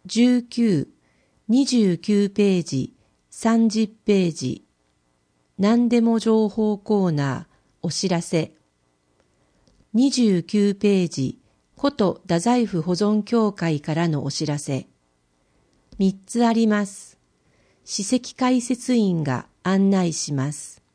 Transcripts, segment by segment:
19、29ページ、30ページ。何でも情報コーナー、お知らせ。29ページ、古都太宰府保存協会からのお知らせ。3つあります。史跡解説員が案内します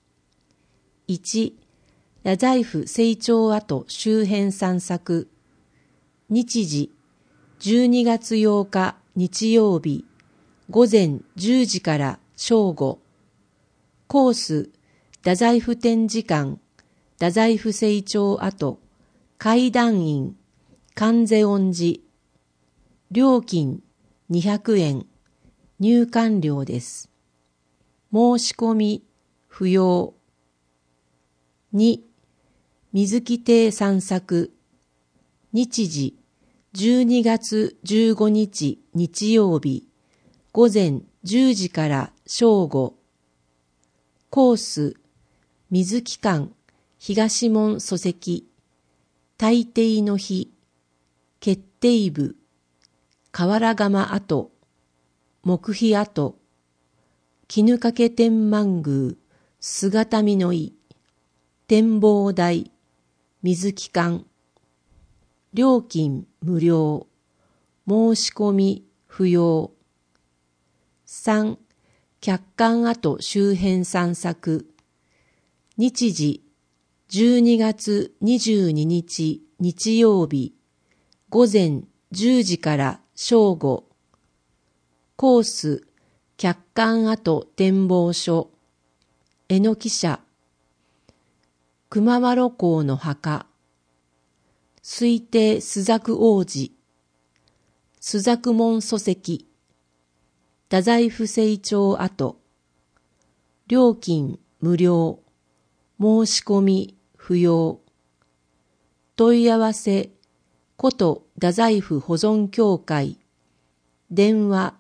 。1、太宰府成長跡周辺散策。日時、12月8日日曜日、午前10時から正午。コース、太宰府展示館、太宰府成長跡、階段院、観世音寺。料金200円、入館料です。申し込み不要。2、水木亭散策。日時、12月15日日曜日、午前10時から正午。コース、水木館、東門礎石、大抵の日、決定部、瓦窯跡、木碑跡、絹掛天満宮、姿見の井、展望台、水木館。料金無料。申し込み不要。3、客館跡周辺散策。日時、12月22日日曜日、午前10時から正午。コース、客館跡展望所。榎木社。熊麻呂公の墓。推定朱雀王子。朱雀門礎石。太宰府成長跡。料金無料。申し込み不要。問い合わせ、古都太宰府保存協会。電話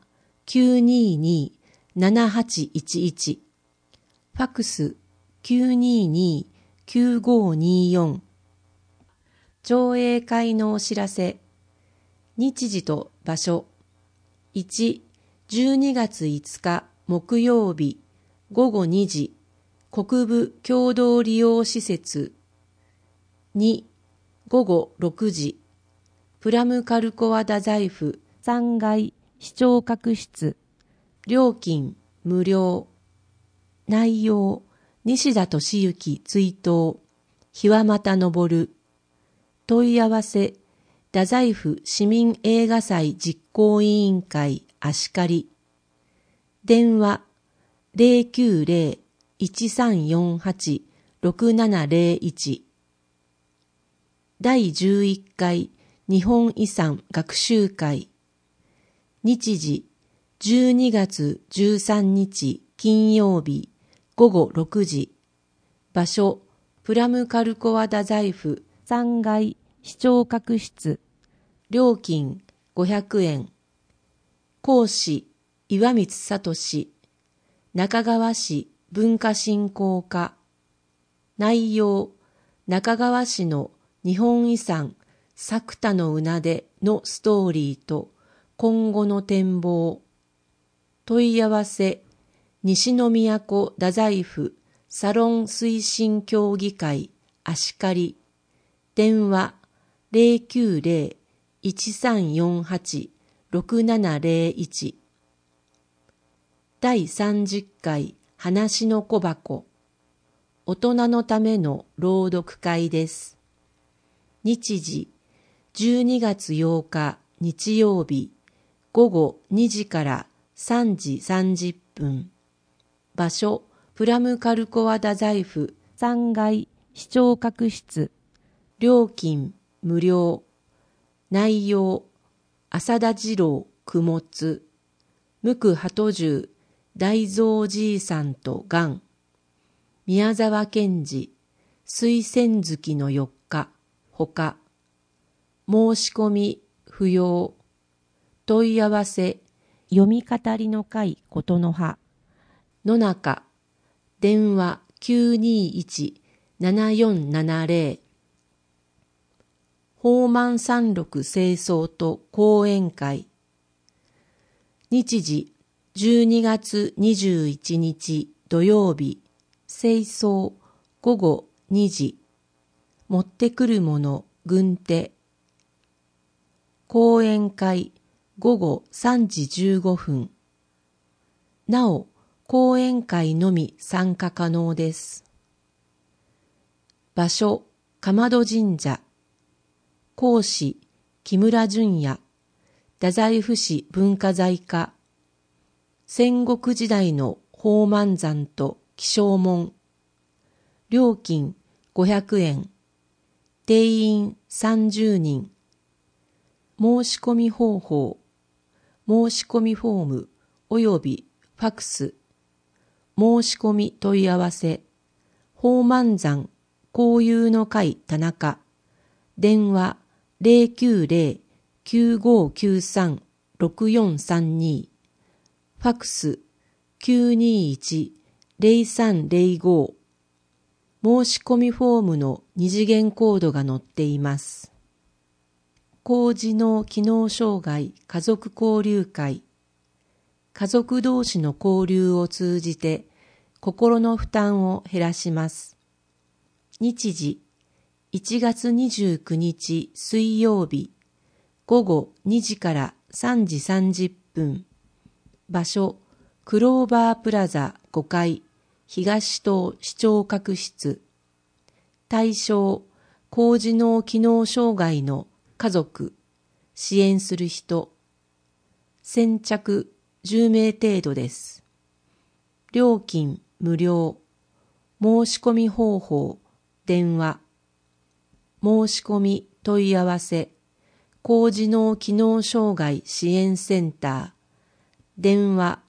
922-7811。ファクス922-9524。上映会のお知らせ。日時と場所。1、12月5日木曜日午後2時、国部共同利用施設。2、午後6時、プラムカルコア太宰府3階視聴覚室。料金無料。内容、西田敏行追悼、日はまた昇る。問い合わせ、太宰府市民映画祭実行委員会足利。電話090-1348-6701。第11回日本遺産学習会。日時、12月13日金曜日午後6時。場所、プラムカルコア太宰府3階視聴覚室。料金500円。講師、岩光聡。中川市文化振興課。内容、中川市の日本遺産作田のうでのストーリーと今後の展望。問い合わせ、西宮古太宰府サロン推進協議会足利。電話090-1348-6701。第30回話の小箱。大人のための朗読会です。日時、12月8日日曜日、午後2時から3時30分。場所、プラムカルコア太宰府3階視聴覚室。料金無料。内容、浅田次郎供物。無垢鳩獣大蔵じいさんとがん。宮沢賢治水仙月の4日ほか。申し込み不要。問い合わせ、読み語りの会ことの葉。野中。電話921-7470。宝満山麓清掃と講演会。 日時12月21日土曜日、清掃午後2時、持ってくるもの軍手。講演会午後3時15分。なお、講演会のみ参加可能です。場所、かまど神社。講師、木村淳也。太宰府市文化財課。戦国時代の宝満山と起請文。料金500円。定員30人。申し込み方法。申し込みフォーム及びファクス。申し込み問い合わせ。宝満山交友の会田中。電話090-9593-6432。ファクス 921-0305。申し込みフォームの二次元コードが載っています。高次脳機能障害家族交流会。家族同士の交流を通じて心の負担を減らします。日時1月29日水曜日午後2時から3時30分。場所クローバープラザ5階東棟視聴覚室。対象高次脳機能障害の家族、支援する人。先着10名程度です。料金無料。申し込み方法、電話。申し込み問い合わせ、高次脳機能障害支援センター。電話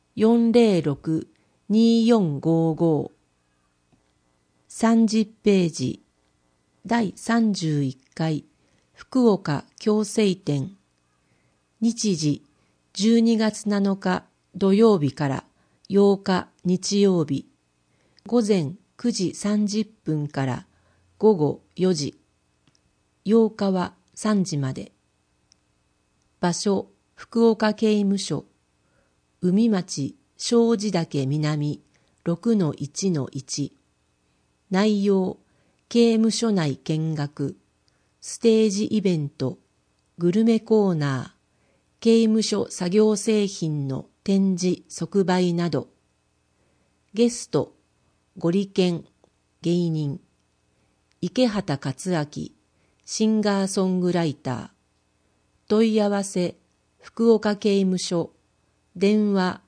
406-2455。30ページ。第31回福岡共生展。日時12月7日土曜日から8日日曜日。午前9時30分から午後4時。8日は3時まで。場所福岡刑務所。海町庄司岳南 6-1-1。内容刑務所内見学、ステージイベント、グルメコーナー、刑務所作業製品の展示即売など。ゲスト、ゴリケン、芸人、池畑克明、シンガーソングライター。問い合わせ、福岡刑務所、電話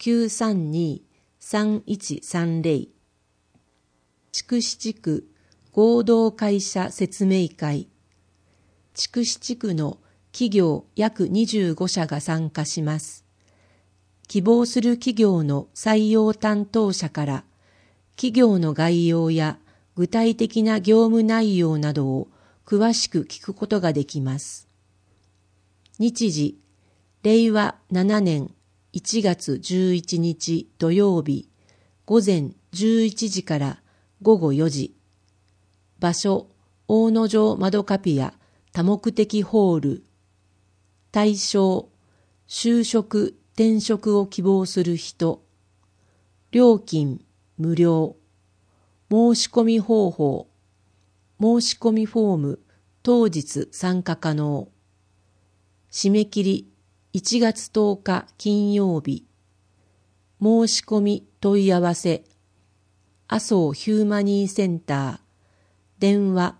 932-3130。筑紫地区合同会社説明会。筑紫地区の企業約25社が参加します。希望する企業の採用担当者から企業の概要や具体的な業務内容などを詳しく聞くことができます。日時、令和7年1月11日土曜日午前11時から午後4時。場所、大野城マドカピア多目的ホール。対象、就職・転職を希望する人。料金、無料。申し込み方法。申し込みフォーム、当日参加可能。締め切り、1月10日金曜日。申し込み問い合わせ。麻生ヒューマニーセンター。電話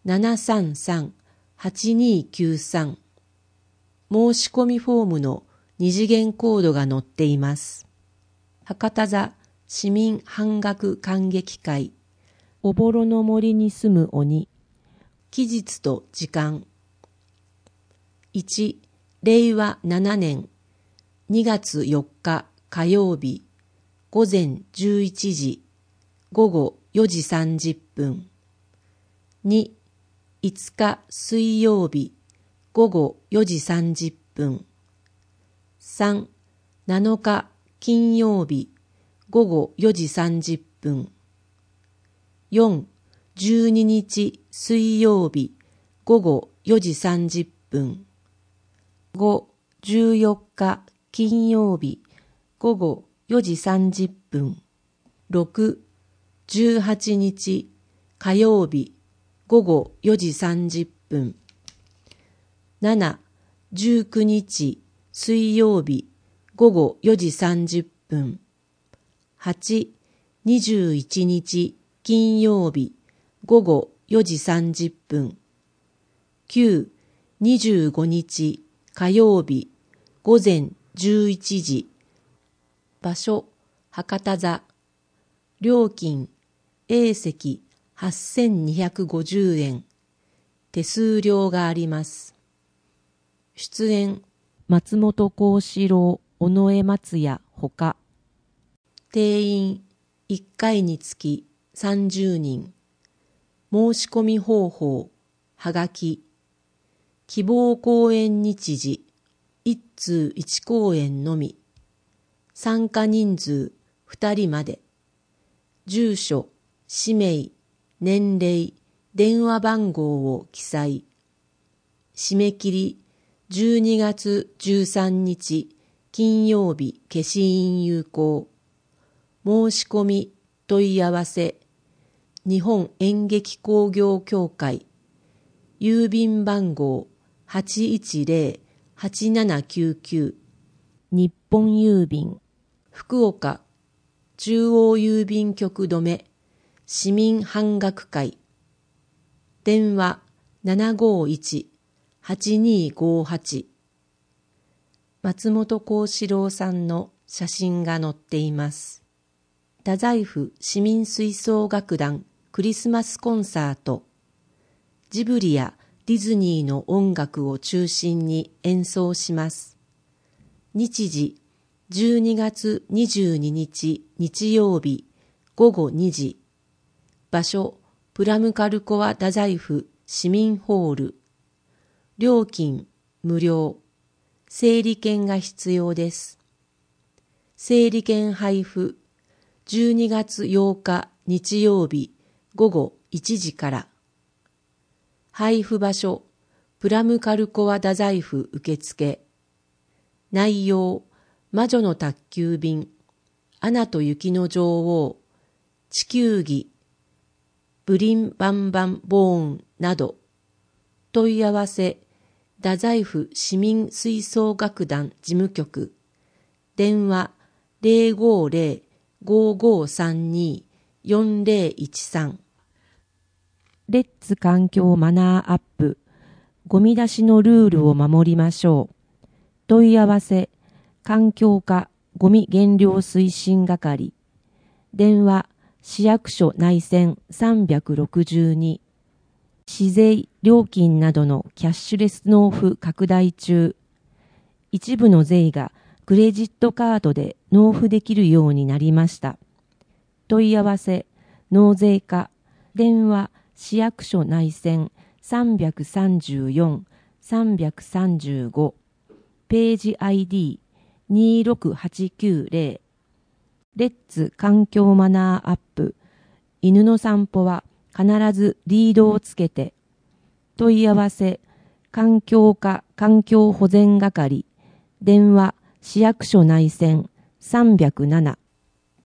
733-8293。申し込みフォームの二次元コードが載っています。博多座市民半額観劇会。おぼろの森に住む鬼。期日と時間。1、令和7年2月4日火曜日午前11時午後4時30分。2、5日水曜日午後4時30分。3、7日金曜日午後4時30分。4、12日水曜日午後4時30分。5、14日金曜日午後4時30分。6、18日火曜日午後4時30分。7、19日水曜日午後4時30分。8、21日金曜日午後4時30分。9、25日火曜日午前11時。場所、博多座。料金、A 席8250円。手数料があります。出演、松本幸四郎、尾上松也ほか。定員、1回につき30人。申し込み方法、はがき。希望公演日時、1通1公演のみ。参加人数2人まで。住所、氏名、年齢、電話番号を記載。締め切り、12月13日金曜日消印有効。申し込み、問い合わせ。日本演劇興行協会。郵便番号 810-8799。日本郵便。福岡中央郵便局留市民半額会。電話751-8258。松本幸四郎さんの写真が載っています。太宰府市民吹奏楽団クリスマスコンサート。ジブリやディズニーの音楽を中心に演奏します。日時12月22日日曜日午後2時。場所、プラムカルコア太宰府市民ホール。料金無料。整理券が必要です。整理券配布12月8日日曜日午後1時から。配布場所、プラムカルコア太宰府受付。内容、魔女の宅急便、アナと雪の女王、地球儀、ブリンバンバンボーンなど。問い合わせ、太宰府市民吹奏楽団事務局。電話050-5532-4013。レッツ環境マナーアップ。ゴミ出しのルールを守りましょう。問い合わせ、環境課ゴミ減量推進係。電話、市役所内線362。市税、料金などのキャッシュレス納付拡大中。一部の税がクレジットカードで納付できるようになりました。問い合わせ、納税課。電話、市役所内線334、335。ページ ID26890。レッツ環境マナーアップ。犬の散歩は必ずリードをつけて。問い合わせ、環境課環境保全係。電話、市役所内線307。